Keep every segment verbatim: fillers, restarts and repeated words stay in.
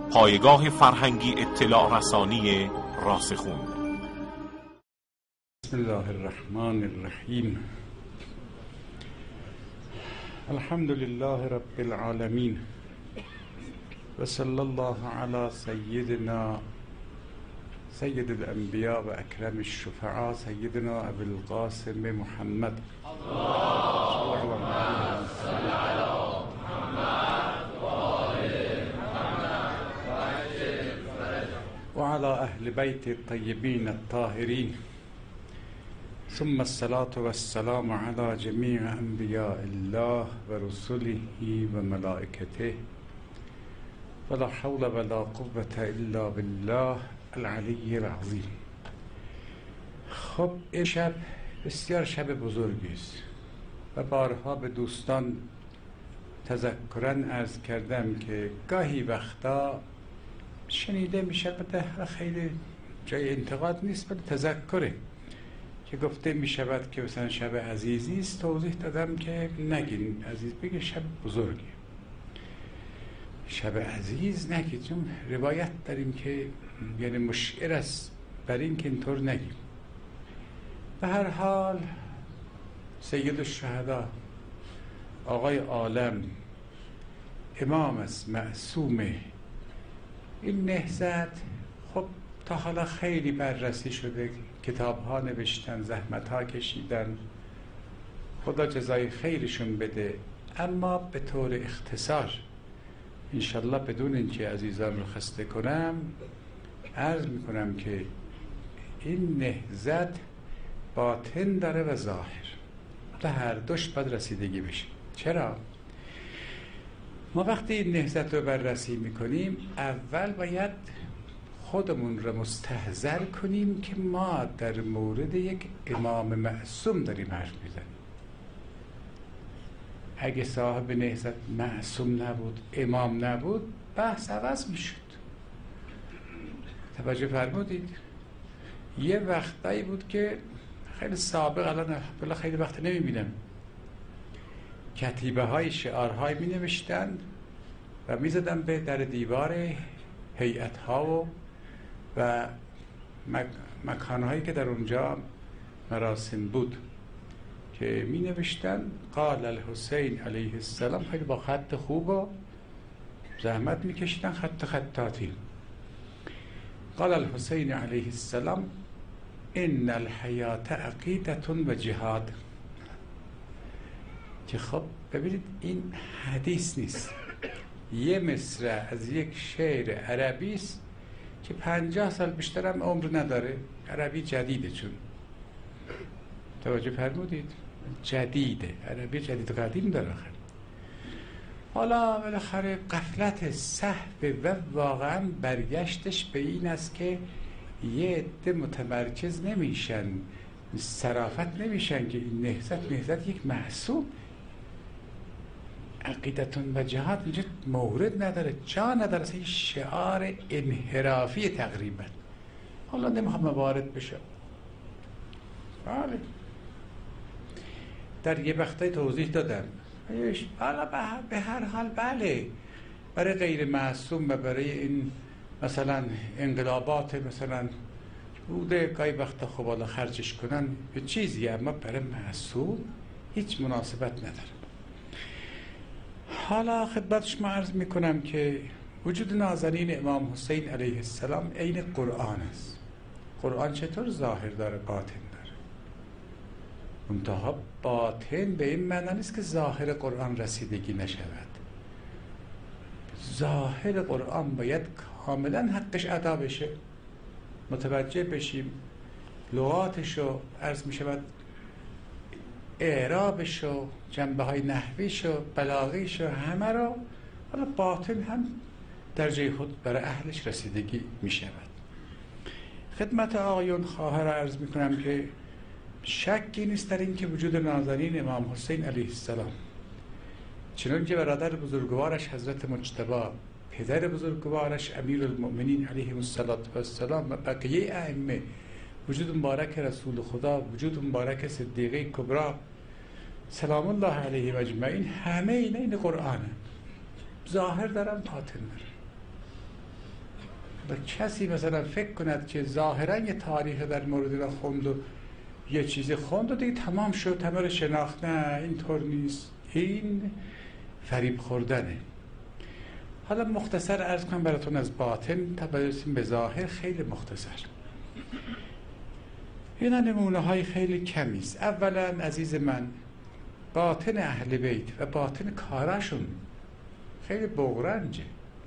پایگاه فرهنگی اطلاع رسانی راسخون. بسم الله الرحمن الرحیم. الحمد لله رب العالمین و صلی الله علی سیدنا سید الانبیاء و اکرم الشفعاء سیدنا ابی القاسم محمد و علی اهل بیت الطیبین الطاهرین، ثم الصلاة والسلام على جمیع انبیاء الله و رسله و ملائکته ولا حول ولا قوة الا بالله العلی العظیم. خب این شب بسیار شب بزرگی است و بارها به دوستان تذکراً عرض کردم که گاهی وقتا شنیده می شود، خیلی جای انتقاد نیست ولی تذکره که گفته می شود که مثلا شب عزیزی است. توضیح دادم که نگین عزیز، بگه شب بزرگی. شب عزیز نگید، چون روایت داریم که یعنی مشعر است بر این که اینطور نگیم. به هر حال سید الشهدا، آقای عالم، امام است، معصومه. این نهضت خب تا حالا خیلی بررسی شده، کتاب ها نوشتن، زحمت ها کشیدن، خدا جزای خیرشون بده. اما به طور اختصار انشالله بدون اینکه عزیزان رو خسته کنم عرض میکنم که این نهضت باطن داره و ظاهر، به هر دوش باید رسیدگی بشه. چرا؟ ما وقتی این نهضت رو بررسی میکنیم اول باید خودمون رو مستحضر کنیم که ما در مورد یک امام معصوم داریم حرف میزنیم. اگه صاحب نهضت معصوم نبود، امام نبود، بحث عوض میشد. توجه فرمودید؟ یه وقتایی بود که خیلی سابق، الان الحمدلله خیلی وقت نمیبینم، کتیبه های شعارهای می نوشتن و می زدن به در دیوار هیئت ها و و مکان هایی که در اونجا مراسم بود که می نوشتن قال الحسین علیه السلام. خیلی با خط خوب و زحمت می کشیدن، خط خطاطی. قال الحسین علیه السلام ان الحیات عقیدة و جهاد. که خب ببینید این حدیث نیست، یه مصرع از یک شعر عربی است که پنجاه سال بیشتر هم عمر نداره. عربی جدیده، چون توجه فرمودید جدیده، عربی جدید قدیم داره. آخر حالا بالاخره غفلت صحب و واقعا برگشتش به این است که یه عده متمرکز نمیشن، صرافت نمیشن که این نهضت نهضت یک معصوم، عقیدتون و جهاد اینجا مورد نداره، جا نداره، اصلا شعار انحرافی تقریبا. حالا نمیخوام وارد بشم. بله در یه وقتای توضیح دادم. حالا به هر حال بله، برای غیر معصوم و برای این مثلا انقلابات مثلا بوده گاهی وقتا خب حالا خرجش کنن به چیزی، اما برای معصوم هیچ مناسبت نداره. حالا خدمت شما عرض میکنم که وجود نازنین امام حسین علیه السلام عین قرآن است. قرآن چطور ظاهر داره باطن داره؟ منتها باطن به این معنی نیست که ظاهر قرآن رسیدگی نشود. ظاهر قرآن باید کاملا حقش ادا بشه، متوجه بشیم، لغاتشو عرض میشود، اعرابشو، جنبه های نحویشو، بلاغیشو، همه رو. حالا باطن هم در جای خود برای اهلش رسیدگی می شود. خدمت آقایون خواهر عرض می کنم که شکی نیست در این که وجود نازنین امام حسین علیه السلام، چنان که برادر بزرگوارش حضرت مجتبی، پدر بزرگوارش امیرالمؤمنین علیه السلام و بقیه ائمه، وجود مبارک رسول خدا، وجود مبارک صدیقه کبرا سلام الله علیه و اجمعین، همه اینا این قرآنه، ظاهر دارن باطن دارن. حالا کسی مثلا فکر کند که ظاهرا یه تاریخ در مورد را خوند و یه چیزی خوند و دیگه تمام شد، همه رو شناخت. نه، اینطور نیست، این فریب خوردنه. حالا مختصر عرض کنم براتون از باطن تا برسیم به ظاهر، خیلی مختصر. اینا نمونه های خیلی کمی است. اولا عزیز من، باطن اهل بیت و باطن کاراشون خیلی بغرنجه.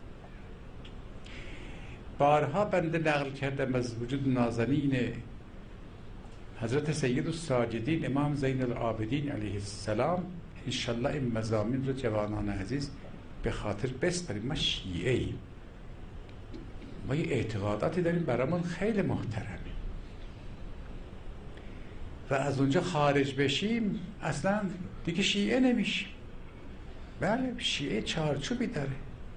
بارها بنده نقل کردم از وجود نازنین حضرت سید الساجدین امام زین العابدین علیه السلام. انشالله این مضامین رو جوانان عزیز به خاطر بسپاریم. ما شیعه ایم، ما یه اعتقاداتی داریم برامون خیلی محترمه و از اونجا خارج بشیم اصلا دیگه شیعه نمیشیم. بله، شیعه چارچوبی داره.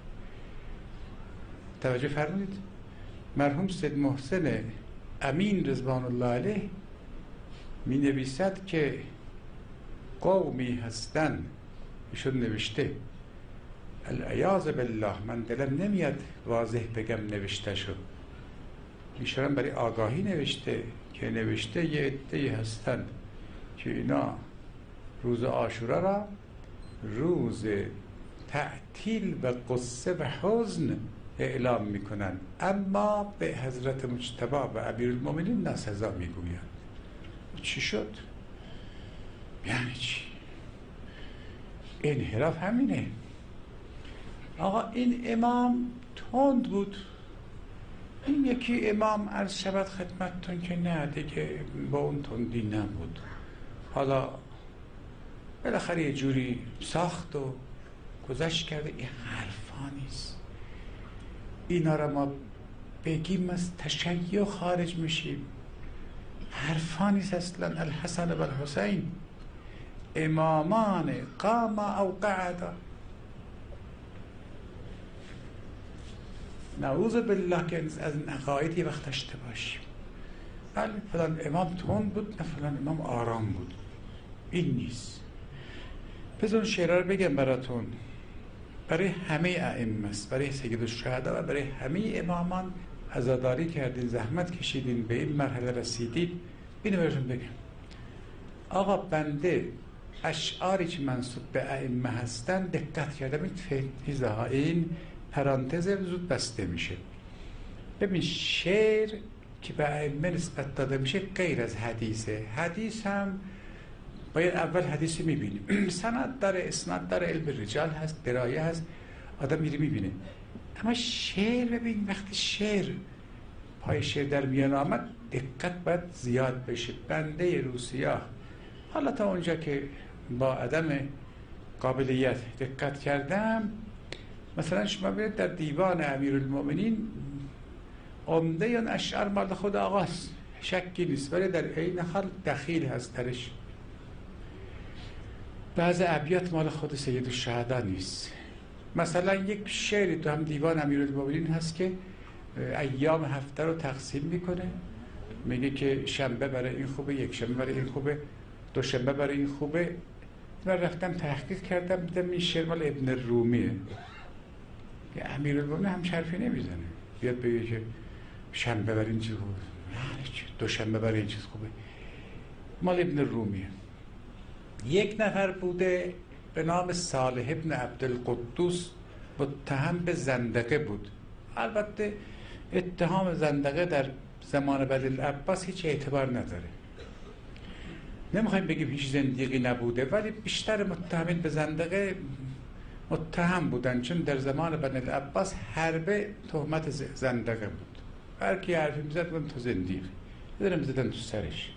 توجه فرمودید؟ مرحوم سید محسن امین رضوان الله علیه می نویسد که قومی هستن، ایشون نوشته العیاذ بالله، من دلم نمیاد واضح بگم نوشته شد، ایشون برای آگاهی نوشته که نوشته یه عده‌ای هستن که اینا روز عاشورا را روز تعطیل و قصه و حزن اعلام میکنن، اما به حضرت مجتبی و امیرالمومنین ناسزا میگویند. چی شد؟ یعنی چی؟ انحراف همینه. آقا این امام تند بود، این یکی امام عرض شود خدمتتون که نه دیگه با اون تندی نبود، حالا بالاخره یه جوری ساخت و گذشت کرده. این حرفا نیست. اینا را ما بگیم از تشیع خارج میشیم. حرفا نیست اصلا. الحسن و الحسین امامان قام او قعدا. نعوذ بالله که از این عقاید یه وقت داشته باشیم. بله فلان امام تند بود، نه فلان امام آرام بود. این نیست. بذار شعر رو بگم براتون، برای همه ائمه است، برای سید الشهدا و برای همه امامان عزاداری کردین، زحمت کشیدین، به این مرحله رسیدید. اینو براتون بگم. آقا بنده اشعاری که منسوب به ائمه هستن دقت کردم، این فهمیزه ها، این پرانتز زود بسته میشه. ببین شعر که به ائمه نسبت داده میشه غیر از حدیثه. حدیث هم باید اول حدیثی میبینیم، سند داره، اسناد داره، علم رجال هست، درایه هست، آدم میره میبینه. اما شعر ببین، وقتی شعر پای شعر در میان آمد دقت باید زیاد بشه. بنده روسیاه حالا تا اونجا که با عدم قابلیت دقت کردم، مثلا شما برید در دیوان امیرالمومنین عمده یا اشعار مال خود آقاست، شکی نیست، ولی در عین حال دخیل هست درش. بعض ابیات مال خود سید الشهدا نیست. مثلا یک شعری تو هم دیوان امیرالمومنین هست که ایام هفته رو تقسیم میکنه، میگه که شنبه برای این خوبه، یک شنبه برای این خوبه، دو شنبه برای این خوبه. من رفتم تحقیق کردم، دیدم این شعر مال ابن رومیه. امیرالمومنین هم حرفی نمیزنه بیاد بگه که شنبه برای این چیز خوبه، دو شنبه برای این چیز خوبه. مال ابن رومیه. یک نفر بوده به نام صالح ابن عبدالقدوس، متهم به زندقه بود. البته اتهام زندقه در زمان بنی العباس هیچ اعتبار نداره، نمیخوایم بگیم هیچ زندیقی نبوده، ولی بیشتر متهمین به زندقه متهم بودن، چون در زمان بنی العباس حربه تهمت زندقه بود. هر کی حرفی میزد بودن تو زندیقی، بدرم زدن تو سرش.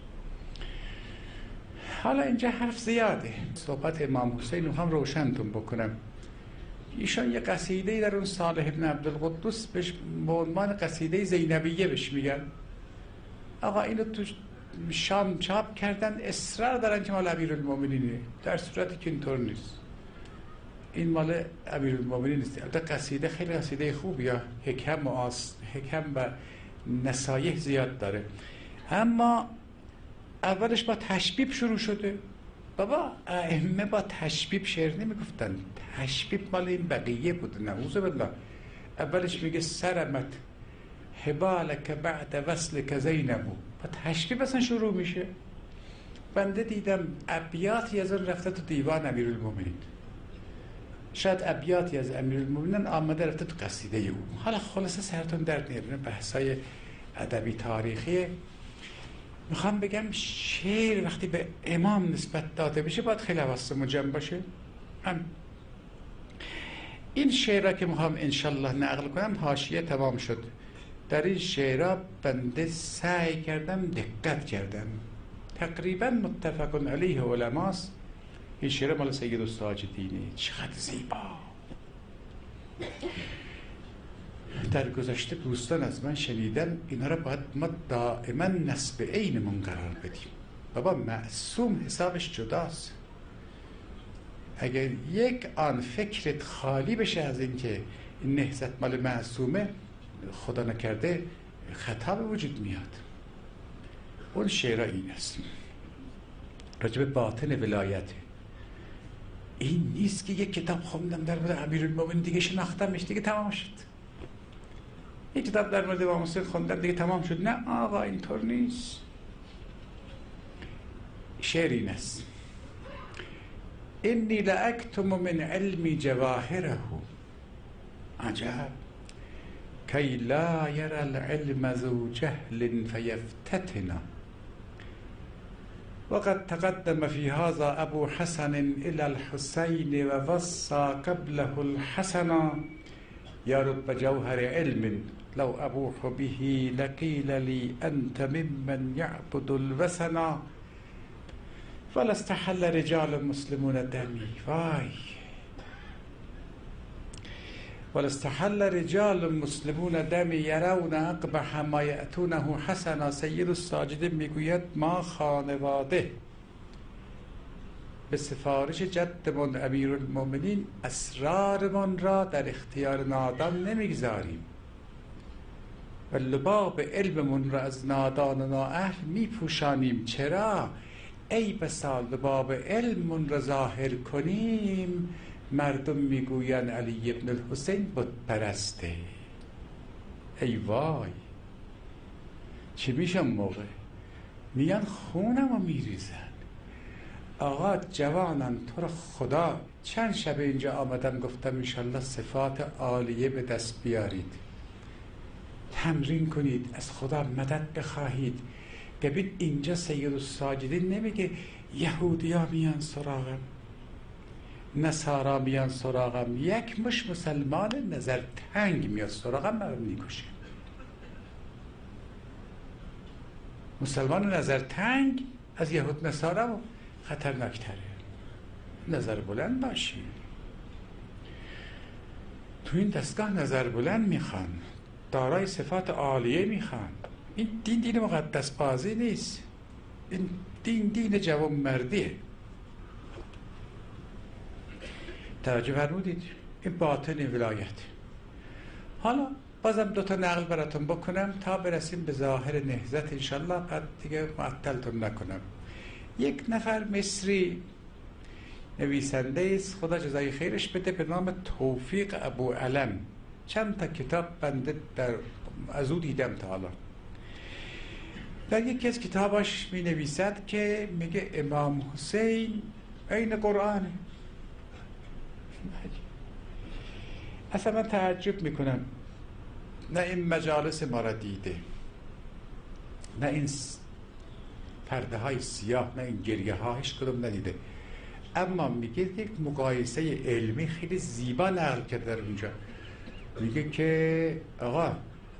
حالا اینجا حرف زیاده، صحبت امام حسین رو هم روشنتون بکنم. ایشان یه قصیده در اون صالح ابن عبدالقدوس بهش به عنوان قصیده زینبیه بهش میگن. آقا اینو تو شام چاپ کردن، اصرار دارن که مال امیرالمومنینه، در صورتی که اینطور نیست. این مال امیرالمومنین نیست. البته قصیده خیلی قصیده خوبیه، حکم و آس حکم و نصایح زیاد داره، اما اولش با تشبیب شروع شده. بابا ائمه با تشبیب شعر نمیگفتن، تشبیب مال این بقیه بود. نعوذ بالله. اولش میگه سرمت حبالک بعد وصلک زینبو. با تشبیه مثلا شروع میشه. بنده دیدم ابیاتی از اون رفته تو دیوان امیرالمومنین، شاید ابیاتی از امیرالمومنین آمده رفته تو قصیده او. حالا خلاصه سرتون درد نیاره، بحثای ادبی تاریخیه. میخوام بگم شعر وقتی به امام نسبت داده بشه باید خیلی حواستون جمع باشه. هم این شعرها که میخوام انشالله نقل کنم حاشیه تمام شد. در این شعرها بنده سعی کردم دقت کردم، تقریبا متفق علیه علماست. این شعر مال سید الساجدینه. چقدر زیبا. در گذشته دوستان از من شنیدن اینا را باید ما دائما نسب عینمون قرار بدیم. بابا معصوم حسابش جداست. اگر یک آن فکرت خالی بشه از اینکه این نهضت مال معصومه، خدا نکرده خطا به وجود میاد. اون شعر این است راجب باطن ولایته. این نیست که یک کتاب خوندم در مورد امیرالمومنین دیگه شناختمش دیگه تمام شد، یک کتاب در مورد امام حسین خوندم دیگه تمام شد. نه آقا، اینطور نیست. شعر این است: انی لاکتم من علمی جواهره عجب کی لا یری العلم ذو جهل فیفتتنا وقد تقدم فی هذا ابو حسن الی الحسین و وصى قبله الحسن یا رب جوهر علم لو ابوح به لقیل لی انت ممن یعبد الوثن ولا استحل رجال مسلمون دمی. وای ولا استحل رجال مسلمون دمی یرون اقبح ما یأتونه حسنا. سید الساجدین میگوید ما خانواده به سفارش جدمون امیرالمومنین اسرارمون را در اختیار نادان نمیگذاریم و لباب علممون را از نادان و نااهل میپوشانیم. چرا؟ ای بسا لباب علممون را ظاهر کنیم مردم میگوین علی ابن الحسین بت پرسته. ای وای چی میشم موقع؟ میان خونم رو میریزن. آقا جوانان تو رو خدا، چند شب اینجا آمدم گفتم انشالله صفات عالیه به دست بیارید، تمرین کنید، از خدا مدد بخواهید. ببین اینجا سید الساجدین نمیگه یهودی ها میان سراغم، نصارا میان سراغم، یک مش مسلمان نظر تنگ میاد سراغم من میکشه. مسلمان نظر تنگ از یهود نصارا خطرناکتره. نظر بلند باشی. تو این دستگاه نظر بلند میخوان، دارای صفات عالیه میخوان. این دین دین مقدس بازی نیست، این دین دین جوان مردیه. توجه فرمودید؟ این باطن ولایت. حالا بازم دوتا نقل براتون بکنم تا برسیم به ظاهر نهضت انشالله، بعد دیگه معطلتون نکنم. یک نفر مصری نویسنده است، خدا جزای خیرش بده، به نام توفیق ابو علم. چند تا کتاب بنده در از او دیدم تا حالا. در یکی از کتاباش می نویسد که میگه امام حسین عین قرآنه. اصلا من تعجب میکنم، نه این مجالس ما را دیده، نه این پرده های سیاه، نه این گریه ها، هیچ کدوم ندیده، اما میگه یک مقایسه علمی خیلی زیبا نقل کرده در اونجا. میگه که آقا،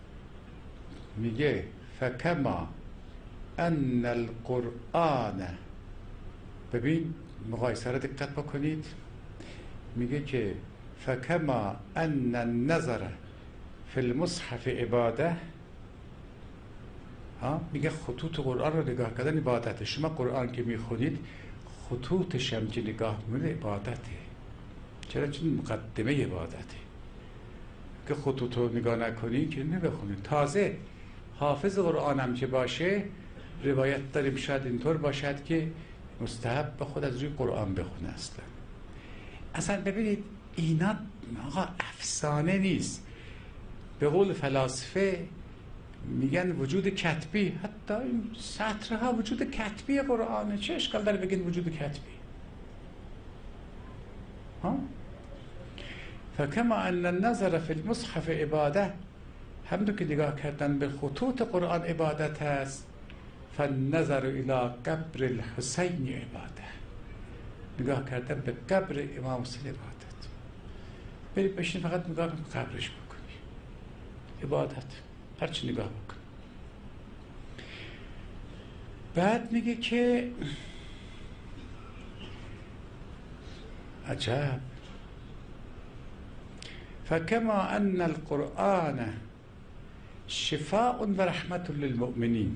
میگه فکما ان القرآن، ببین مقایسه را دقت بکنید، میگه که فکما ان النظر فی المصحف عباده، ها میگه خطوط قرآن رو نگاه کردن عبادته. شما قرآن که میخونید خطوطش هم که نگاه میکنید عبادته. چرا؟ چون مقدمه عبادته. که خطوط رو نگاه نکنی که نبخونید. تازه حافظ قرآن هم که باشه، روایت داریم شاید اینطور باشد که مستحب به خود از روی قرآن بخونه. اصلا اصلا ببینید اینا آقا افسانه نیست. به قول فلاسفه میگن وجود کتبی، حتی این سطرها وجود کتبی قرآنه، چه اشکال داره بگین وجود کتبی؟ ها؟ فکما ان النظر فی المصحف عباده، همونطور که نگاه کردن به خطوط قرآن عبادت است، فالنظر الى قبر الحسین عباده، نگاه کردن به قبر امام حسین عبادت. برید بشین فقط نگاه کن قبرش بکنی، عبادت، هرچی نگاه بکن. بعد میگه که عجب، فکما ان القرآن شفاء و رحمت للمؤمنین،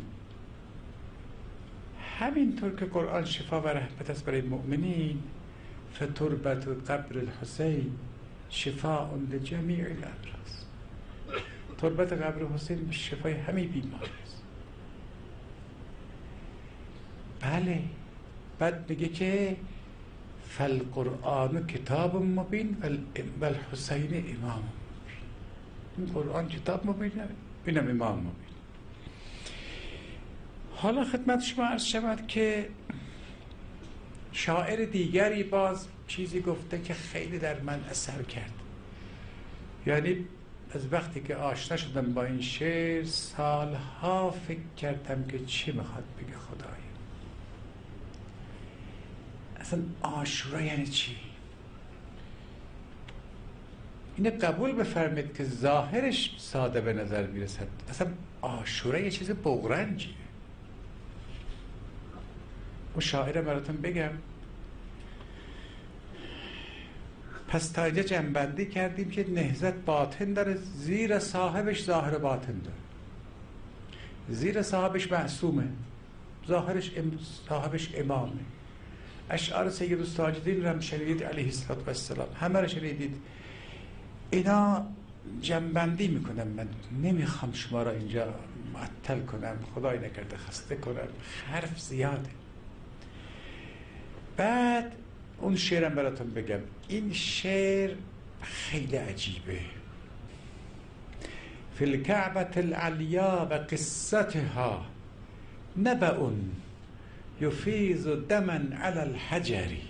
همینطور که قرآن شفا و رحمت است برای مؤمنین، فتربت قبر الحسین شفاء لجمیع الامراض، تربت قبر حسین شفای همه بیماری است. بله. بعد میگه که فالقرآن کتاب مبین و الحسین امام مبین، این قرآن کتاب مبینه، اینم امام مبین. حالا خدمت شما عرض شود که شاعر دیگری باز چیزی گفته که خیلی در من اثر کرد. یعنی از وقتی که آشنا شدم با این شعر سالها فکر کردم که چی میخواد بگه خدایا. اصلا عاشورا یعنی چی؟ اینه قبول بفرمید که ظاهرش ساده به نظر میرسد، اصلا عاشورا یه چیز بغرنجیه. و شاعر براتون بگم، پس تا اینجا جنبندی کردیم که نهضت باطن داره، زیر صاحبش ظاهر باطن داره. زیر صاحبش معصومه، ظاهرش ام... صاحبش امامه. اشعار سید الساجدین رو هم شنیدید علیه السلام، همه رو شنیدید. اینا جنبندی میکنم، من نمیخوام شما را اینجا معطل کنم، خدای نکرده خسته کنم، حرف زیاده. بعد اون شعرم براتون بگم. این شعر خیلی عجیبه. فی الکعبة العلیا و قصتها نبأ یفیض دما علی الحجری.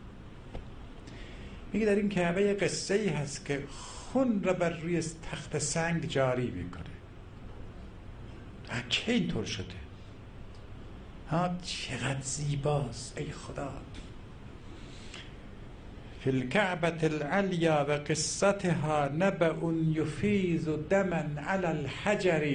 میگه در این کعبه قصه ای هست که خون را بر روی تخت سنگ جاری میکنه. کی اینطور شده؟ ها چقدر زیباست ای خدا. فی الکعبة العلیا و قصتها نبأ یفیض دما علی الحجر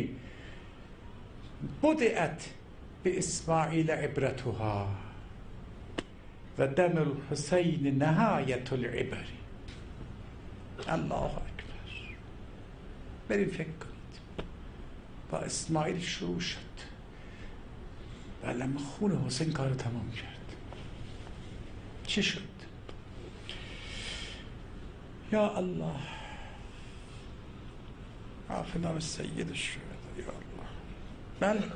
بدأت باسماعیل عبرتها و دم الحسین نهایت العبر. الله اکبر. بریم فکر کنید، با اسماعیل شروع شد، علم خون حسین کار تمام کرد. چی شد؟ یا الله، عافنا من سید الشهداء یا الله. بله،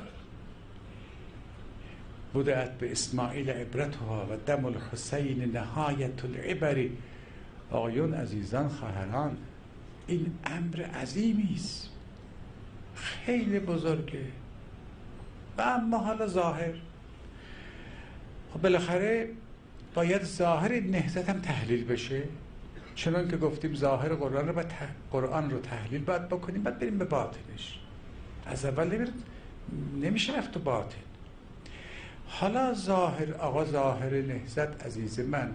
بدأت به اسماعیل عبرتها و دم الحسین نهایت العبر. آقایون عزیزان خواهران، این امر عظیمی است، خیلی بزرگه. و اما حالا ظاهر، خب بالاخره باید ظاهر نهضت هم تحلیل بشه، چنان که گفتیم ظاهر قرآن رو باید قرآن رو تحلیل باید بکنیم، بعد بریم به باطنش. از اول نمیر... نمیشه رفت تو باطن. حالا ظاهر، آقا ظاهر نهضت عزیز من،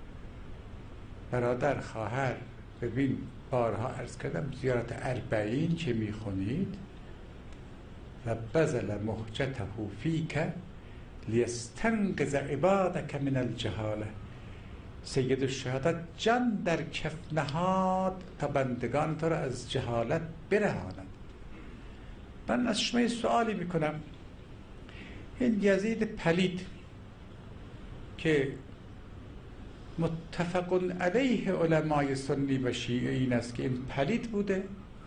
برادر خواهر، ببین بارها عرض کردم زیارت اربعین که میخونید و بذل مهجته فیک لیستنقذ عبادک من الجهاله، سید الشهداء جان در کف نهاد تا بندگان تو را از جهالت برهاند. من از شما یه سوالی میکنم، این یزید پلید که متفق علیه علمای سنی و شیعه این است که این پلید بوده،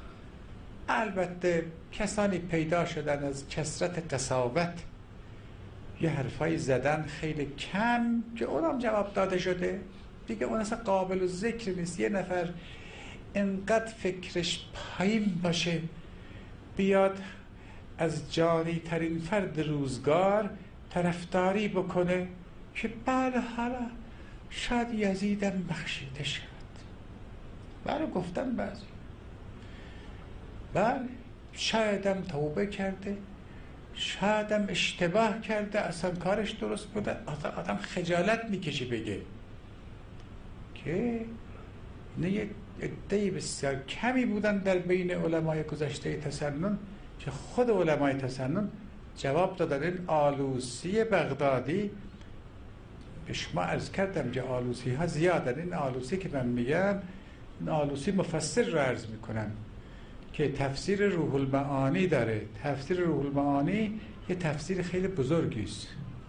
البته کسانی پیدا شدن از کثرت قساوت یه حرفای زدن خیلی کم که اونم جواب داده شده دیگه، اون اصلا قابل ذکر نیست. یه نفر انقدر فکرش پایین باشه بیاد از جانی ترین فرد روزگار طرفداری بکنه که بله حالا شاید یزیدم بخشیده شود. بله گفتم بعضی بله شایدم توبه کرده، شایدم اشتباه کرده، اصلا کارش درست بوده. آدم خجالت میکشه بگه که نه یک عده بسیار کمی بودن در بین علمای گذشته تسنن که خود علمای تسنن جواب دادن. این آلوسی بغدادی به شما عرض کردم که آلوسی ها زیادن. این آلوسی که من میگم این آلوسی مفسر رو عرض میکنم که تفسیر روح المعانی داره. تفسیر روح المعانی یه تفسیر خیلی بزرگی است.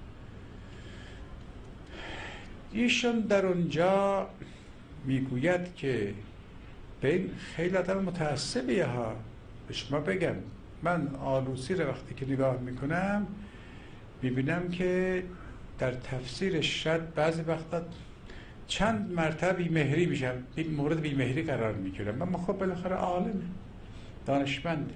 ایشون در اونجا میگوید که به این خیلی آدم متعصبیه ها. به شما بگم من آلوسی رو وقتی که نگاه میکنم میبینم که در تفسیرش شاید بعضی وقتا چند مرتبه بیمهری میشم، این مورد بیمهری قرار میگیرم. اما خب بالاخره عالمه، دانشمنده.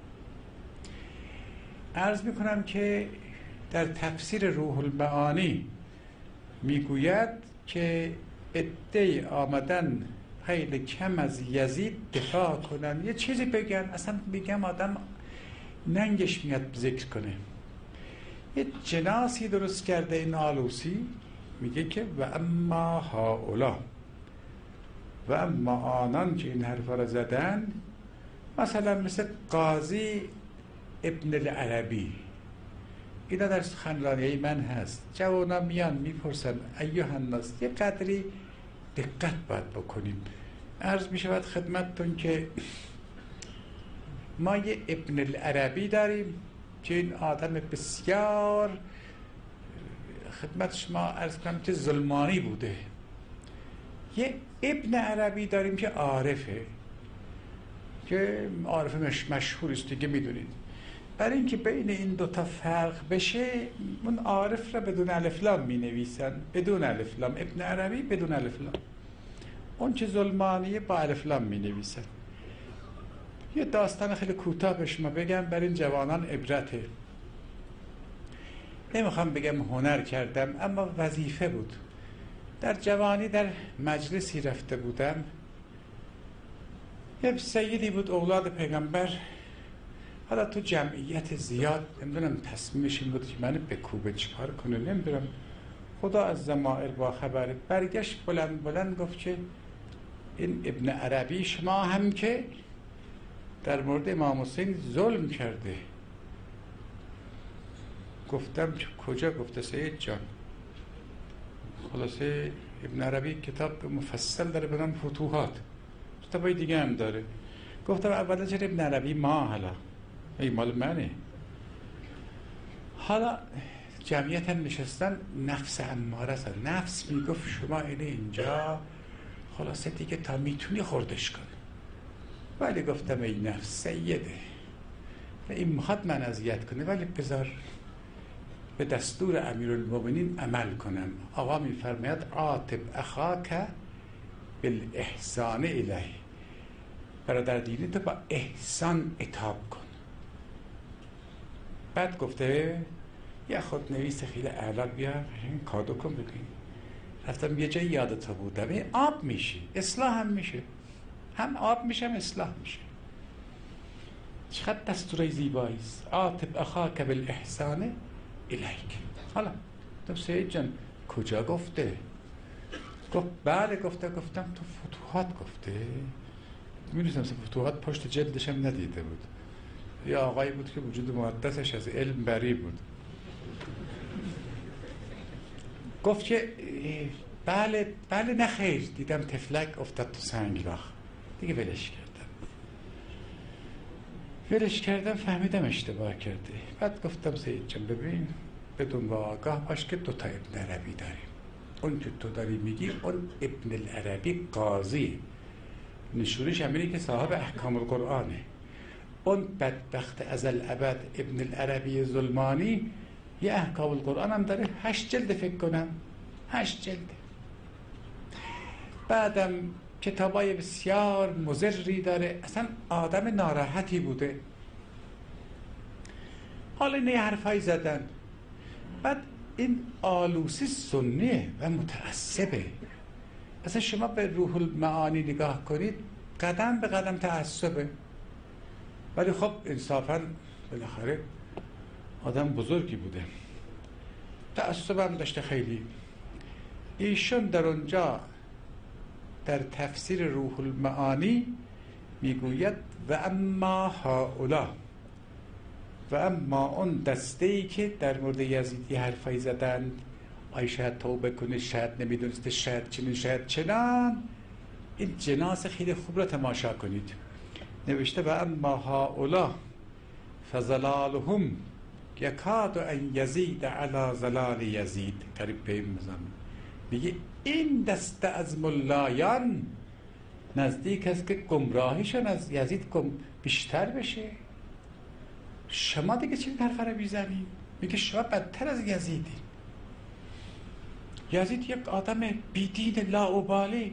عرض میکنم که در تفسیر روح المعانی میگوید که عده‌ای آمدن خیلی کم از یزید دفاع کنن، یه چیزی بگن، اصلا میگم آدم ننگش میاد ذکر کنه. یه جناسی درست کرده این آلوسی، میگه که و اما هاولا، و اما آنان که این حرفا را زدن، مثلا مثل قاضی ابن العربی، اینا در سخنرانی من هست. جوانا میان میپرسن ایها الناس، یه قدری دقت باید بکنیم. عرض میشود خدمتتون که ما یه ابن العربی داریم که این آدم بسیار، خدمت شما عرض کنم که ظلمانی بوده. یه ابن عربی داریم که عارفه، که عارف مش مشهور است دیگه میدونید. برای اینکه بین این دوتا فرق بشه، اون عارف را بدون الف لام می نویسن، بدون الف لام. ابن عربی بدون الف لام، اون که ظلمانیه با الف لام می نویسن. یه داستان خیلی کوتاه به شما بگم، برای این جوانان عبرته. نمیخوام بگم هنر کردم، اما وظیفه بود. در جوانی در مجلسی رفته بودم، یه سیدی بود اولاد پیغمبر، حالا تو جمعیت زیاد، نمیدونم تصمیمش این بود که منو بکوبه چیکار کنه، نمیدونم، خدا از ضمائر با خبره. برگشت بلند بلند گفت که این ابن عربی شما هم که در مورد امام حسین ظلم کرده. گفتم که کجا؟ گفته سید جان، خلاصه ابن عربی کتاب مفصل داره به نام فتوحات، کتابای دیگه هم داره. گفتم اولا چرا ابن عربی ما، حالا ای مال منه. حالا جمعیت هم نشستن، نفس اماره است. نفس میگفت شما اینه اینجا، خلاصه دیگه تا میتونی خوردش کن. ولی گفتم ای نفس سیده و این میخواد من اذیت کنه، ولی بذار به دستور امیرالمومنین عمل کنم. آقا میفرماید عاتب اخاک بالاحسان الیه، برادر دینی تو با احسان عتاب کن. بعد گفته یه خودنویس خیلی اعلا بیا کادو کن بگیم. رفتم یه جای یادتا بودم، این آب میشه، اصلاح هم میشه، هم آب میشه هم اصلاح میشه. چقدر دستوری زیباییست. عاتب اخاک بالاحسان الیک. حالا تو سید جان کجا گفته؟ گفت بله گفته. گفتم تو فتوحات گفته؟ میدونستم فتوحات پشت جلدش هم ندیده بود. یه آقایی بود که وجود مقدسش از علم بری بود. گفت که بله بله نه خیر، دیدم تفلک افتاد تو سنگلاخ، دیگه ولش کردم ولش کردم فهمیدم اشتباه کرده. بعد گفتم سید جان ببین، بدون و آگاه باش که دوتا ابن عربی داریم. اون که تو داری میگی اون ابن العربی قاضی، نشونش همینه که صاحب احکام القرآنه. اون بدبخت از الابد ابن العربی ظلمانی یه احکام القرآن هم داره، هشت جلد فکر کنم، هشت جلد. بعدم کتابای بسیار مضری داره. اصلا آدم ناراحتی بوده. حالا اینه یه حرفایی زدن. بعد این آلوسی سنیه و متعصبه. اصلا شما به روح المعانی نگاه کنید، قدم به قدم تعصبه. ولی خب انصافا بالاخره آدم بزرگی بوده، تعصب هم داشته خیلی. ایشون در اونجا در تفسیر روح المعانی میگوید و اما هؤلاء، و اما اون دسته ای که در مورد یزیدی حرفایی زدن، آی شاید توبه کنه، شاید نمیدونسته، شاید چنین، شاید چنان، این جناس خیلی خوب را تماشا کنید. نوشته و اما هؤلاء فظلالهم یکاد ان یزید علی ظلال یزید. قریب به این مزامین میگه این دسته از ملایان نزدیک است که گمراهیشون از یزید گم بیشتر بشه. شما دیگه چی حرف رو میزنید؟ میگه شما بدتر از یزیدی. یزید یک آدم بیدین لاابالی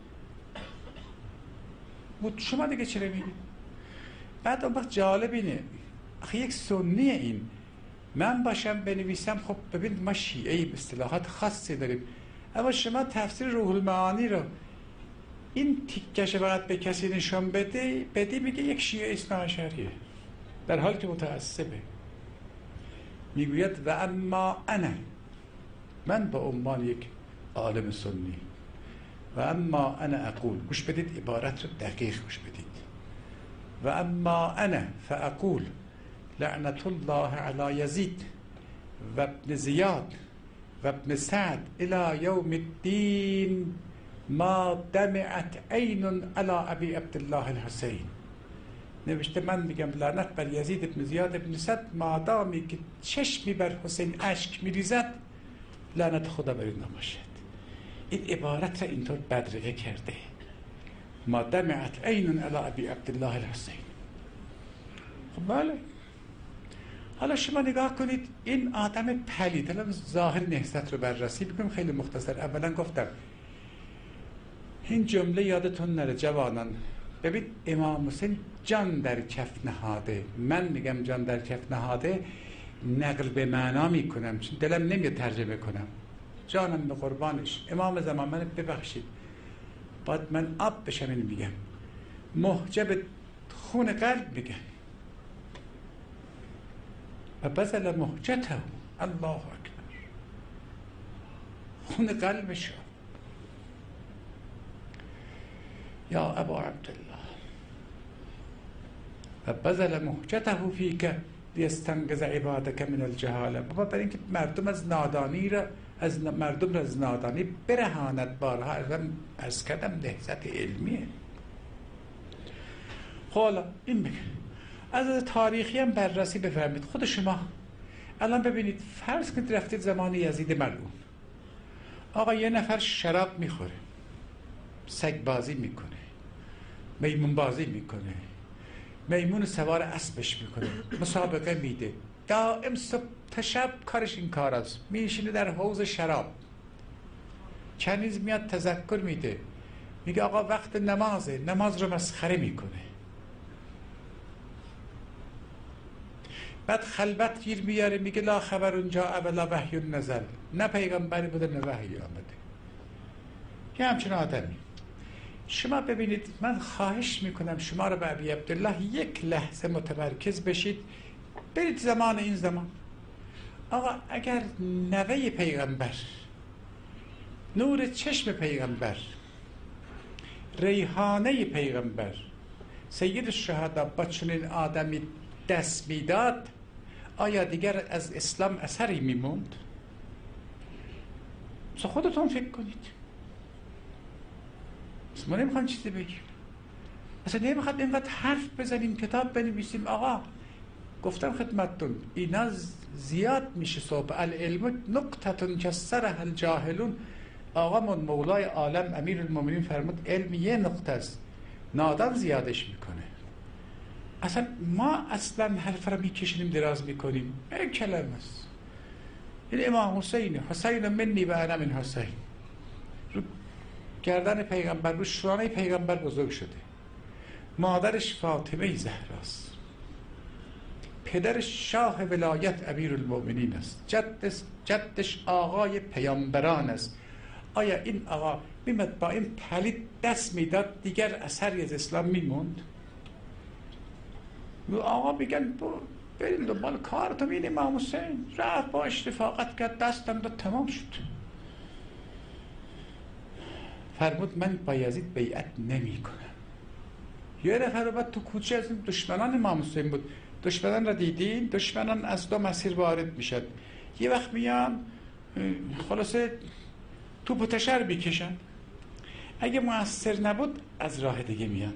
بود، شما دیگه چی رو میگید؟ بعد اون وقت جالب اینه، آخه یک سنیه این، من باشم بنویسم، خب ببین ما شیعه به اصطلاحات خاصی داریم، اما شما تفسیر روح المعانی رو این تیکش فقط به کسی نشان بده بدی میگه یک شیعه اثنا عشریه، در حالی که متعصبه. میگوید و اما انا، من به عنوان یک عالم سنی، و اما انا اقول، گوش بدید عبارت رو دقیق گوش بدید، و اما انا فاقول لعنت الله علی یزید و ابن زیاد و ابن سعد الى یوم الدین ما دمعت عین علی ابی عبدالله الحسین. نوشته من میگم لعنت بر یزید ابن زیاد ابن سعد مادامی که چشمی بر حسین اشک میریزد، لعنت خدا بر این نباشد. این عبارت را اینطور بدرقه کرده، ما دمعت عین علی ابی عبدالله الحسین. خب بله، حالا شما نگاه کنید این آدم پلید. حالا ظاهر نهضت رو بررسی بکنیم خیلی مختصر. اولا گفتم این جمله یادتون نره جوانان، ببین امام حسین جان در کف نهاده. من میگم جان در کف نهاده، نقل به معنا میکنم چون دلم نمیاد ترجمه کنم. جانم به قربانش. امام زمان من ببخشید، باید من آب بشم این میگم، محجب خون قلب میگم و بذل محجته، الله اکبر، خون قلبشو. یا ابا عبدالله و بذل محجته فیک لیستنقذ عبادک من الجهاله. بابا برای اینکه مردم از نادانی را از مردم را از نادانی برهاند. بارها از کردم نهضت علمیه. حالا این بگه از تاریخی هم بررسی بفرمید. خود شما الان ببینید، فرض کنید رفتید زمان یزید ملعون، آقا یه نفر شراب میخوره، سگ بازی میکنه، میمون بازی میکنه، میمون سوار اسبش میکنه، مسابقه میده، دائم صبح تا شب کارش این کار است، میشینه در حوض شراب، کنیز میاد تذکر میده، میگه آقا وقت نمازه، نماز رو مسخره میکنه. بعد خلوت گیر میاره، میگه لا خبر اونجا اولا وحی نزل، نه پیغمبری بوده نه وحی آمده. یه همچنین آدمی. شما ببینید، من خواهش میکنم شما رو به ابی عبدالله یک لحظه متمرکز بشید، برید زمان این زمان. آقا اگر نوه پیغمبر، نور چشم پیغمبر، ریحانه پیغمبر، سید الشهدا با چنین آدمی دست میداد، آیا دیگر از اسلام اثری میموند؟ اصلا خودتون فکر کنید. ما نمیخوام چیزی بگیم، اصلا نمیخواد اینقدر حرف بزنیم، کتاب بنویسیم. آقا گفتم خدمتتون اینا زیاد میشه صحبت. العلم نقطتون کسرها الجاهلون. آقا من مولای عالم امیر المومنین فرمود علم یه نقطه است، نادان زیادش میکنه. اصلا ما اصلا حرف را میکشیم دراز میکنیم. این کلمه است. این امام حسین، حسین منی و انا من حسین، رو گردن پیغمبر، رو شانه پیغمبر بزرگ شده. مادرش فاطمه زهراست، پدرش شاه ولایت امیرالمؤمنین است، جدش, جدش آقای پیامبران است. آیا این آقا میمد با این پلید دست میداد دیگر اثری از اسلام میموند؟ آقا میگن بریم دنبال کارتون. این امام حسین رفت با اشتفاقت کرد دستم داد تمام شد. فرمود من با یزید بیعت نمی کنم. یه نفر رو بعد تو کوچه از این دشمنان امام حسین بود. دشمنان را دیدین؟ دشمنان از دو مسیر وارد میشد. یه وقت میان خلاصه توپ و تشر میکشن، اگه موثر نبود از راه دیگه میان.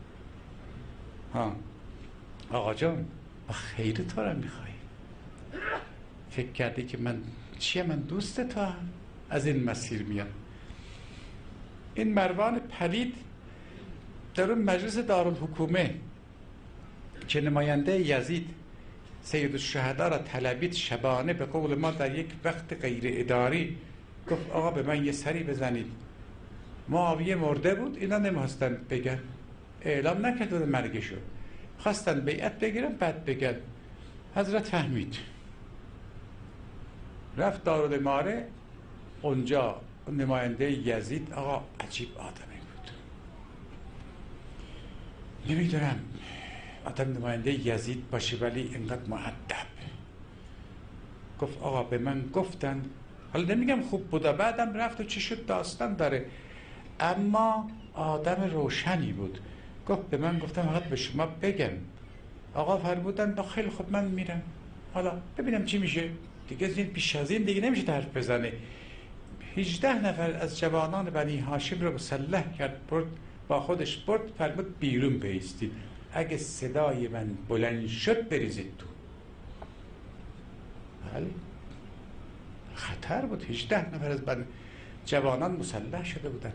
ها آقا جان با خیر تو را میخوایی، فکر کردی که من چیه؟ من دوست تو هم. از این مسیر میان. این مروان پلید در اون مجلس دارالحکومه که نماینده یزید سید الشهدا را طلبید شبانه، به قول ما در یک وقت غیر اداری، گفت آقا به من یه سری بزنید. معاویه مرده بود، اینا نمی‌خواستن بگن، اعلام نکرد مرگشو، خواستن بیعت بگیرن بعد بگن. حضرت فهمید، رفت دارالاماره. اونجا نماینده یزید، آقا عجیب آدمی بود، نمیدونم آدم نماینده یزید باشه ولی اینقدر مؤدب. گفت آقا به من گفتن، حالا نمیگم خوب بوده، بعدم رفت و چی شد داستان داره، اما آدم روشنی بود. گفت به من گفتم فقط به شما بگم. آقا فرمودن با خیلی خوب من میرم، حالا ببینم چی میشه دیگه. این پیش از این دیگه نمیشه حرف بزنه. هجده نفر از جوانان بنی هاشم رو مسلح کرد، برد با خودش برد، فرمود بیرون بایستید، اگه صدای من بلند شد بریزید تو. بله خطر بود. هجده نفر از بنی جوانان مسلح شده بودن.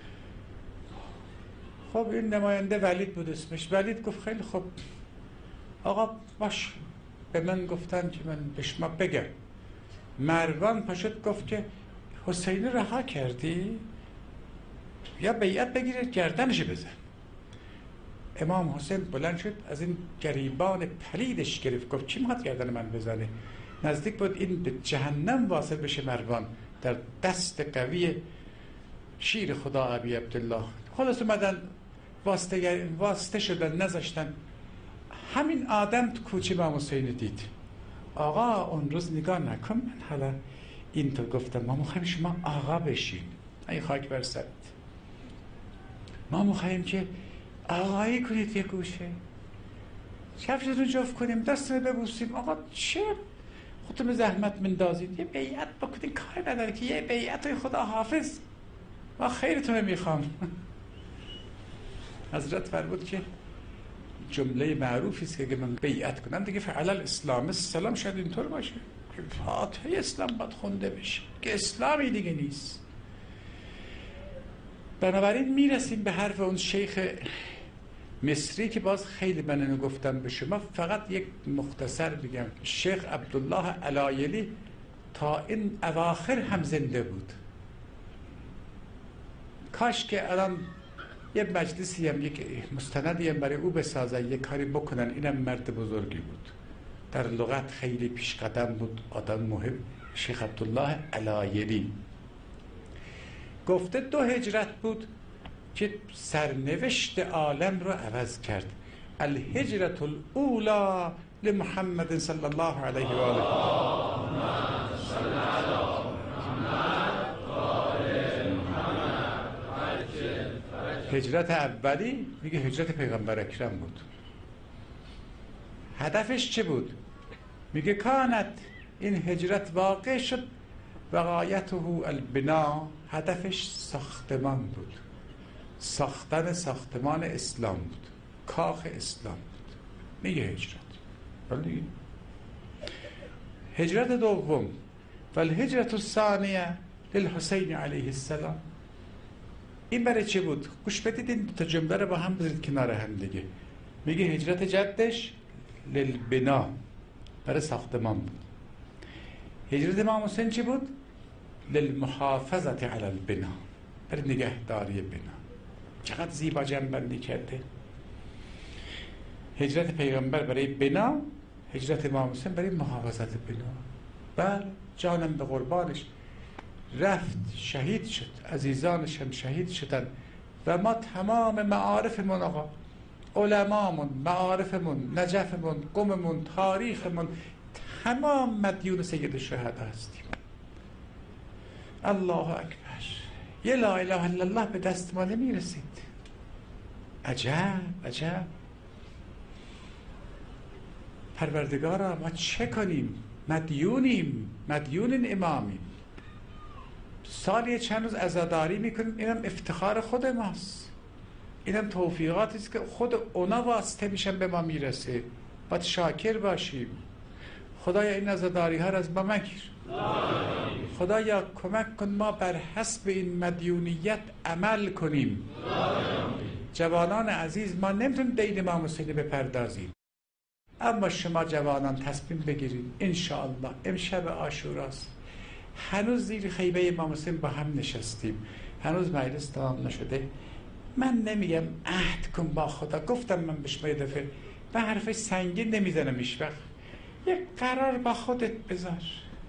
خب این نماینده ولید بود اسمش. ولید گفت خیلی خوب آقا باش، به من گفتن که من به شما بگم. مروان پاشد گفت که حسین رها کردی یا بیعت بگیرید گردنش بزن. امام حسین بلند شد از این گریبان پلیدش گرفت، گفت چی میخواد گردن من بزنه؟ نزدیک بود این به جهنم واصل بشه مروان در دست قوی شیر خدا ابی عبدالله. خلاص اومدن واسطه, واسطه شدن، نذاشتن. همین آدم تو کوچه امام حسین دید. آقا اون روز نگاه نکن، من حالا اینطور گفتم ما میخوایم شما آقا بشین، ای خاک بر سرت، ما میخوایم که آقایی کنید، یه گوشه کفشتون جفت کنیم، دستتون ببوسیم. آقا چه خودتون زحمت مندازید، یه بیعت بکنید، کار نداره که یه بیعت خدا حافظ، ما خیرتون میخوام. حضرت فرمود که جمله معروفی است که اگه من بیعت کنم دیگه فعلا الاسلام السلام، شاید اینطور باشه که فاتحه اسلام باید خونده بشه که اسلامی دیگه نیست. بنابراین میرسیم به حرف اون شیخ مصری که باز خیلی من اینو گفتم به شما، فقط یک مختصر بگم. شیخ عبدالله علایلی تا این اواخر هم زنده بود. کاش که الان یه مجلسی هم یک مستندی هم برای او بسازن، یک کاری بکنن. اینم مرد بزرگی بود، در لغت خیلی پیش قدم بود، آدم مهم. شیخ عبدالله علایلی گفته دو هجرت بود که سرنوشت عالم رو عوض کرد. الهجرت الاولا لمحمد صلی الله علیه و آله. هجرت اولی میگه هجرت پیغمبر اکرم بود. هدفش چه بود؟ میگه کانت، این هجرت واقع شد، وقایته البنا، هدفش ساختمان بود، ساختن ساختمان اسلام بود، کاخ اسلام بود. میگه هجرت. ولی هجرت دوم والهجرت الثانیه للحسین علیه السلام، این برای چه بود؟ گوش بدید این تا جمله رو با هم بذارید کنار هم دیگه. میگه هجرت جدش للبنا، برای ساختمان بود. هجرت امام حسین چی بود؟ للمحافظت علی البنا، برای نگهداری بنا. چقدر زیبا جمع بندی کرده. هجرت پیغمبر برای بنا، هجرت امام حسین برای محافظت بنا. بله جانم به قربانش رفت، شهید شد، عزیزانش هم شهید شدن و ما تمام معارفمون آقا، علمامون، معارفمون، نجفمون، قممون، تاریخمون، تمام مدیون سید الشهدا هستیم. الله اکبر. یه لا اله الا الله به دست ما نمیرسید. عجب عجب. پروردگارا ما چه کنیم؟ مدیونیم، مدیون این امامیم. سالی چند روز عزاداری میکنیم، اینم افتخار خود ماست، اینم توفیقاتی است که خود اونا واسطه میشن به ما میرسه. باید شاکر باشیم. خدایا این عزاداری ها را از ما مگیر. خدایا کمک کن ما بر حسب این مدیونیت عمل کنیم. جوانان عزیز، ما نمیتونیم دین امام حسین بپردازیم، اما شما جوانان تصمیم بگیرید. انشاءالله امشب عاشوراست، هنوز زیر خیمه امام حسین با هم نشستیم، هنوز مجلس تمام نشده. من نمیگم عهد کن با خدا، گفتم من به شما یه دفعه به حرف سنگین نمیزنم هیچ وقت. یک قرار با خودت بذار،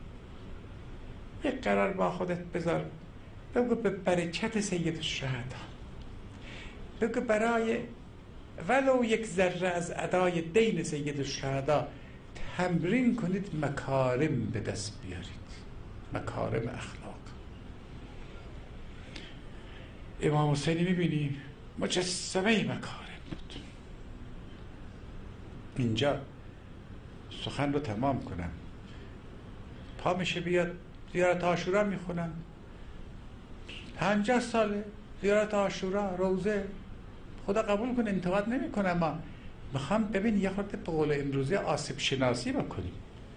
یک قرار با خودت بذار، بگو به برکت سید الشهدا، بگو برای ولو یک ذره از ادای دین سید الشهدا تمرین کنید مکارم به دست بیارید، مکارم اخلاق. امام حسینی میبینی مجسمه مکارم بود. اینجا سخن رو تمام کنم، پا میشه بیاد زیارت عاشورا میخونن، پنجاه ساله زیارت عاشورا، روزه. خدا قبول کنه، انتقاد نمی کنم، ما میخوام ببین یه خورده به قول امروزی آسیب شناسی بکنیم.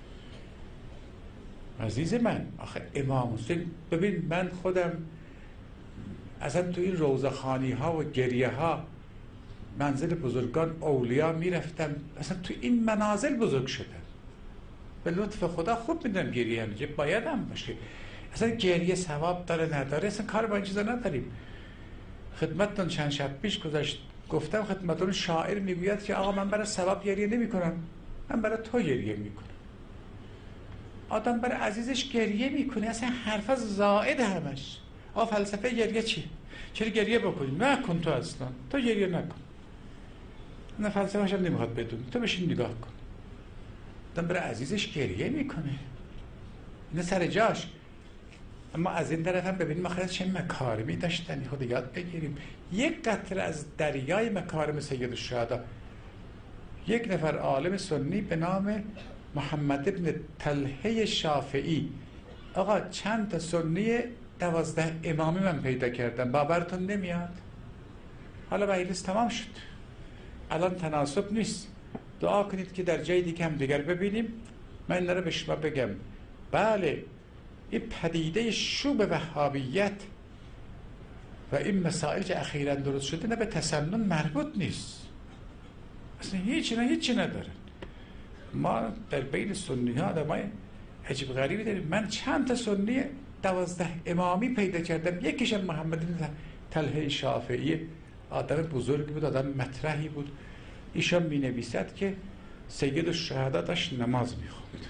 عزیز من، آخه امام حسین، ببین من خودم اصلا تو این روزه خانی ها و گریه ها منزل بزرگان اولیا میرفتم، اصلا تو این منازل بزرگ شدم. به لطف خدا خوب میدونم گریه هم باید هم باشه، اصلا گریه ثواب داره نداره اصلا کار با این چیزا نداریم. خدمتتون چند شب پیش گذاشت گفتم خدمتتون شاعر میگوید که آقا من برای ثواب گریه نمی کنم، من برای تو گریه میکنم. آدم برای عزیزش گریه میکنه، اصلا حرف زائد همش. آقا فلسفه گریه چی؟ چرا گریه بکنی؟ نکن تو اصلا، تو گریه نکن. نه فلسفه‌اش هم نمیخواد بدون، تو بشین نگاه کن. آدم برای عزیزش گریه میکنه، نه سر جاش. اما از این طرف هم ببینیم آخر چه مکارمی داشتن، خود یاد بگیریم. یک قطره از دریای مکارم سید الشهدا، یک نفر عالم سنی به نام محمد ابن طلحه شافعی، آقا چند تا سنی دوازده امامی من پیدا کردم، باورتون نمیاد؟ حالا مجلس تمام شد، الان تناسب نیست، دعا کنید که در جای دیگه هم دیگر ببینیم. من این رو به شما بگم، بله این پدیده شوب وهابیت و این مسائل که اخیراً درست شده نه به تسنن مربوط نیست، اصلا هیچی نه هیچی نداره. ما در بین سنی ها آدمای عجیب غریبی داریم. من چند تا سنی دوازده امامی پیدا کردم، یکیش محمد بن طلحه شافعی، آدم بزرگی بود، آدم مطرحی بود. ایشان می نویسد که سید الشهدا داشت نماز می خوند،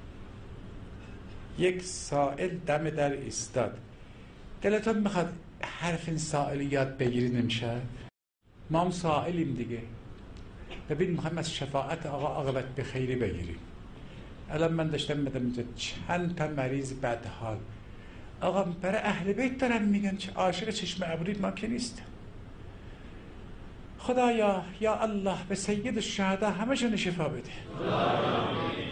یک سائل دم در ایستاد. دلتون میخواد حرف این سائل یاد بگیرید امشب؟ ما هم سائلیم دیگه. ببین میخوایم از شفاعت آقا عاقبت به خیری بگیریم. الان من داشتم بدم اینجا چند تا مریض بدحال، آقا برای اهل بیت دارن میگن چه عاشق چشم ابرید ما که نیستن. خدایا یا الله به سید الشهدا همشون شفا بده.